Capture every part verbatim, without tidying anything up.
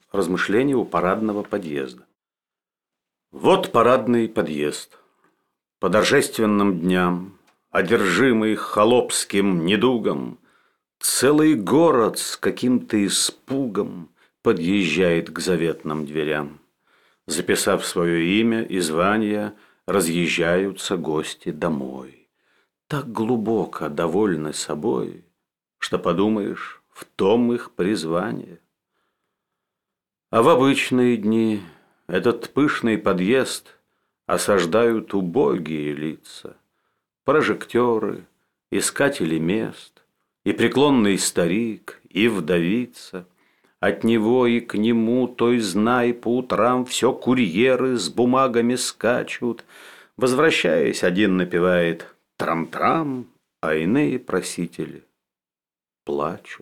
Размышления у парадного подъезда. Вот парадный подъезд. По торжественным дням, одержимый холопским недугом, целый город с каким-то испугом подъезжает к заветным дверям. Записав свое имя и звание, разъезжаются гости домой. Так глубоко довольны собой, что подумаешь, в том их призвание. А в обычные дни этот пышный подъезд осаждают убогие лица, прожекторы, искатели мест, и преклонный старик, и вдовица. От него и к нему, той знай, по утрам все курьеры с бумагами скачут. Возвращаясь, один напевает трам-трам, а иные просители плачут.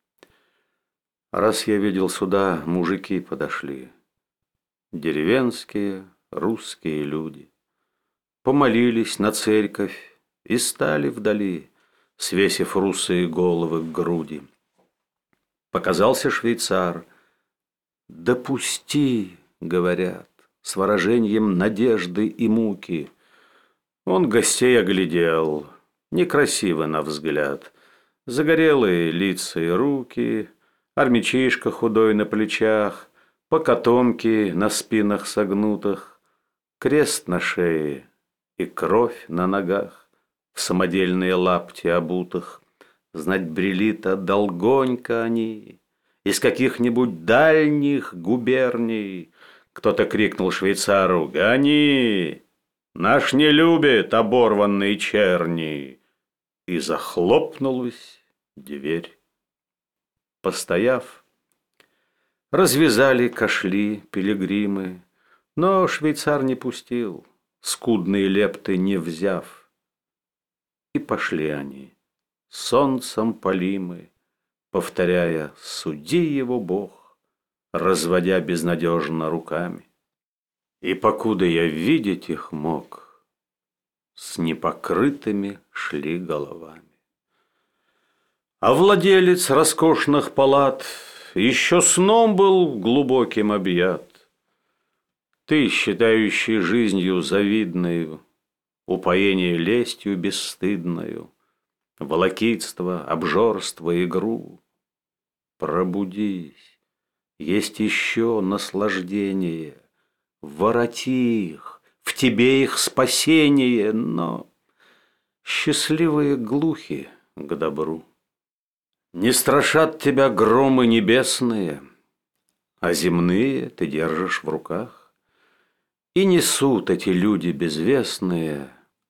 Раз я видел сюда, мужики подошли, деревенские, русские люди, помолились на церковь и стали вдали, свесив русые головы к груди. Показался швейцар. «Допусти», — говорят, с выражением надежды и муки. Он гостей оглядел, некрасиво на взгляд, загорелые лица и руки, армячишка худой на плечах, покатомки на спинах согнутых, крест на шее и кровь на ногах, в самодельные лапти обутых. Знать, брели-то долгонько они, из каких-нибудь дальних губерний. Кто-то крикнул швейцару: «Гони! Наш не любит оборванные черни!» И захлопнулась дверь. Постояв, развязали кошли пилигримы, но швейцар не пустил, скудные лепты не взяв. И пошли они, солнцем полимы, повторяя «Суди его Бог», разводя безнадежно руками. И покуда я видеть их мог, с непокрытыми шли головами. А владелец роскошных палат еще сном был глубоким объят. Ты, считающий жизнью завидною, упоение лестью бесстыдною, волокитство, обжорство, игру, пробудись, есть еще наслаждение, вороти их, в тебе их спасение, но счастливые глухи к добру. Не страшат тебя громы небесные, а земные ты держишь в руках. И несут эти люди безвестные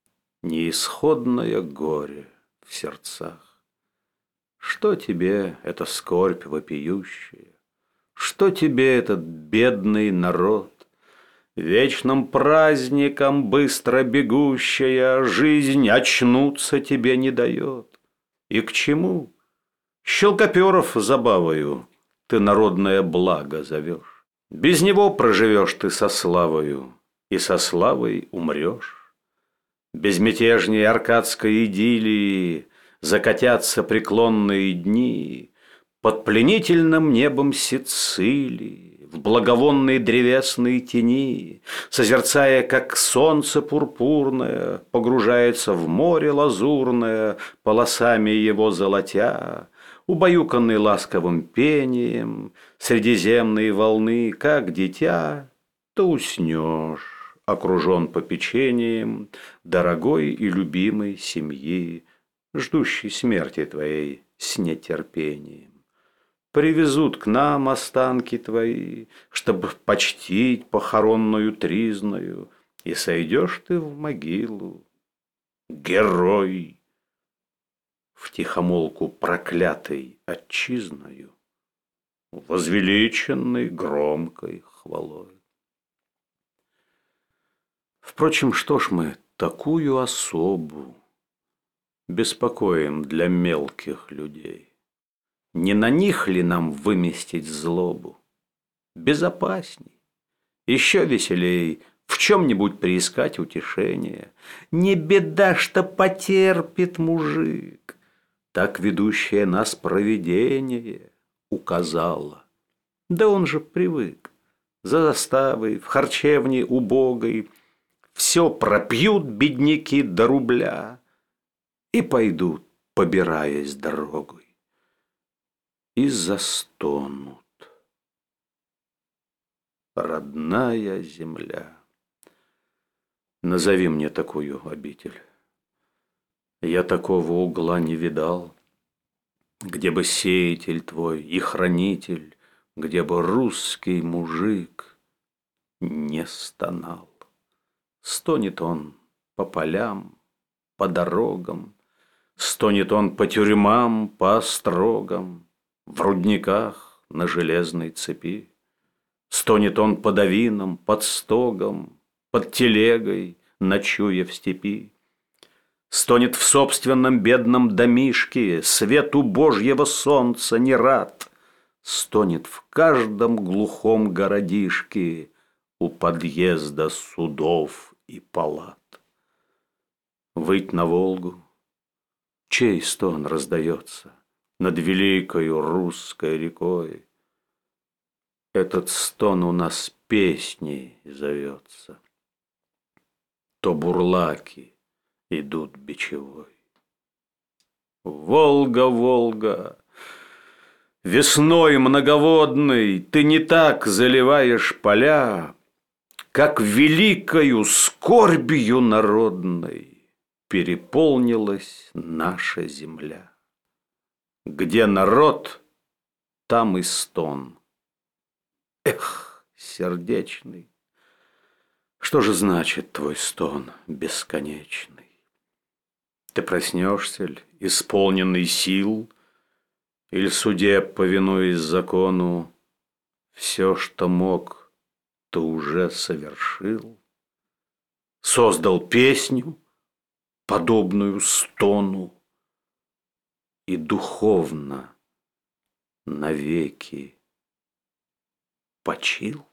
неисходное горе в сердцах. Что тебе эта скорбь вопиющая? Что тебе этот бедный народ? Вечным праздником быстро бегущая жизнь очнуться тебе не дает. И к чему? Щелкоперов забавою ты народное благо зовешь. Без него проживешь ты со славою, и со славой умрешь. Безмятежней аркадской идиллии закатятся преклонные дни под пленительным небом Сицилии, в благовонной древесной тени, созерцая, как солнце пурпурное погружается в море лазурное, полосами его золотя. Убаюканный ласковым пением средиземные волны, как дитя, то уснешь, окружен попечением дорогой и любимой семьи, ждущей смерти твоей с нетерпением. Привезут к нам останки твои, чтобы почтить похоронную тризною, и сойдешь ты в могилу, герой, втихомолку проклятой отчизною, возвеличенной громкой хвалой. Впрочем, что ж мы такую особу беспокоим для мелких людей? Не на них ли нам выместить злобу? Безопасней, еще веселей в чем-нибудь приискать утешение. Не беда, что потерпит мужик, так ведущее нас провидение указало. Да он же привык. За заставой, в харчевне убогой все пропьют бедняки до рубля и пойдут, побираясь дорогой, и застонут. Родная земля. Назови мне такую обитель. Я такого угла не видал, где бы сеятель твой и хранитель, где бы русский мужик не стонал. Стонет он по полям, по дорогам, стонет он по тюрьмам, по острогам, в рудниках на железной цепи. Стонет он по давинам, под стогом, под телегой, ночуя в степи. Стонет в собственном бедном домишке, свету Божьего солнца не рад. Стонет в каждом глухом городишке у подъезда судов и палат. Выть на Волгу, чей стон раздается над великою русской рекой? Этот стон у нас песней зовется. То бурлаки идут бичевой. Волга, Волга, весной многоводной ты не так заливаешь поля, как великою скорбью народной переполнилась наша земля. Где народ, там и стон. Эх, сердечный, что же значит твой стон бесконечный? Ты проснешься ль, исполненный сил, или, судеб, повинуясь закону, все, что мог, ты уже совершил? Создал песню, подобную стону, и духовно навеки почил?